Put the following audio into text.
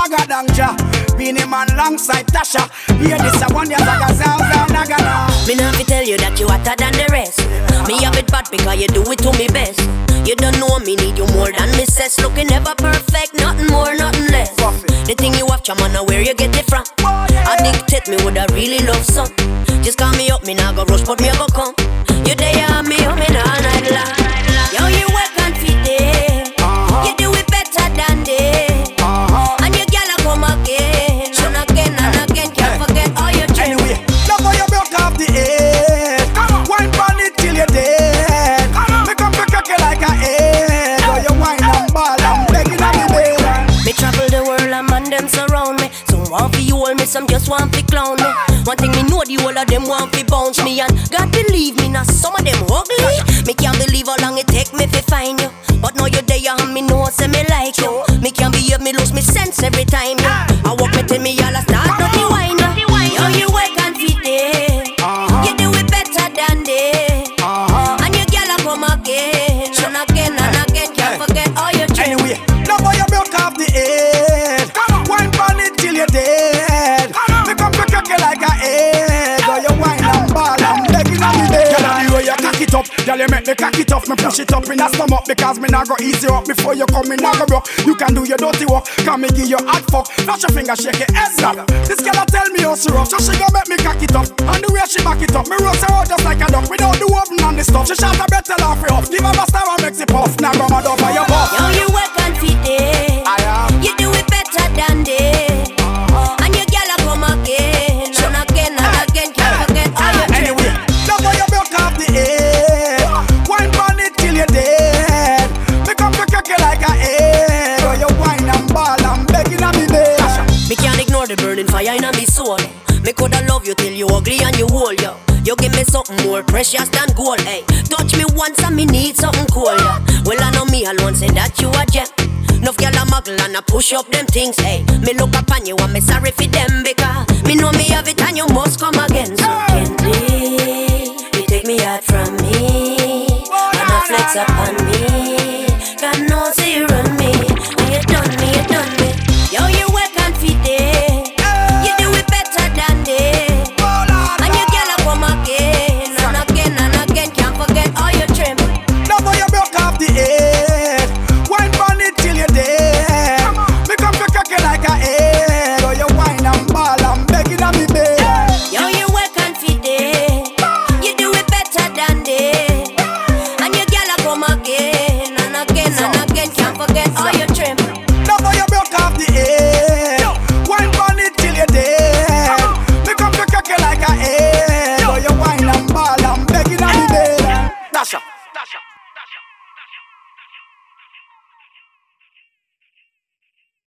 Magadanja. Beenie Man alongside Tasha. Hear this a one ya zaga zaga nagana. Me not fi tell you that you hotter than the rest. Me have it bad because you do it to me best. You don't know me need you more than me says. Looking never perfect, nothing more, nothing less. The thing you have, man, where you get it from? Addicted, me woulda really love some. Just call me up, me nah go rush, but me a go come. You there, me all night long. Yo, you work and fit there. You do it better than they. And your girl a come again, and again and again. Can't forget all your dreams. Anyway, love how you broke off the head. Wine on it till you're dead. Me come to cock you like a head. Oh, you wine and ball, I'm begging on the bed. Me travel the world and man them surround me. Some want fi hold me, some just want fi clown me. One thing me know, the whole of them want fi bounce me. And God believe me, now some of them ugly. Me can't believe how long it take me fi find you. But now you're there and me know say me like you. Me can't behave, me lose me sense every time you. I walk me till me all a start dirty wine. Yo, you work and fit there. You do it better than they. And your girl a come again, and again and again. Can't forget all your dreams. Anyway, love how you broke off the head. Wine on it till you're dead. Me come to cock you like a head. Oh, you wine and ball, I'm begging on the bed. Girl, the way you cock it up, girl, you make me cock it up. Me push it up in a stomach because me nah go easy up. Before you come, me nah go broke. You can do your dirty work, can me give you hot fuck. Flash your finger, shake your head up. This girl a tell me how she rough, so she gon' make me cock it up. And the way she back it up, me roast her out just like a duck. Without the oven and the stuff, she shot a bet tell her free off. Give her a star and makes it puff. Now go mad up for your buff. Yo, you work and fit there. I am. You do it better than they. And your girl a come again, and again and again. Can't forget all your dreams. Anyway, love how you broke off the head. Wine on it till you're dead. Me come to cock you like a head. Oh, you wine and ball, I'm begging on me bed. Me can't ignore the burning fire in my soul. Me coulda love you till you ugly and you hold yo. You give me something more precious than gold. Hey, touch me once and me need something cool. Yeah. Well, I know me alone say that you a gem. Nuff gyal a muggle and a push up them things. Hey, me look up on you and me sorry for them because me know me have it and you must come again. So gently, you take me out from me and a flex up on me. God knows you run me and you done me, you done me. Yo, you work and fit there. You do it better than they. And your girl a come again and again and again. Can't forget all your trim. Love how you broke off the head. Wine on it till you're dead. Me come to cock you like a head. Oh, you wine and ball, I'm begging on me bed. Yo, you work and fit there. You do it better than they. And your girl a come again and again and again. Can't forget all your trim. Love how you broke off the head. Wine on it till you're dead. Me come to cock you like a head. Oh, you wine and ball, I'm begging on me bed. Tasha.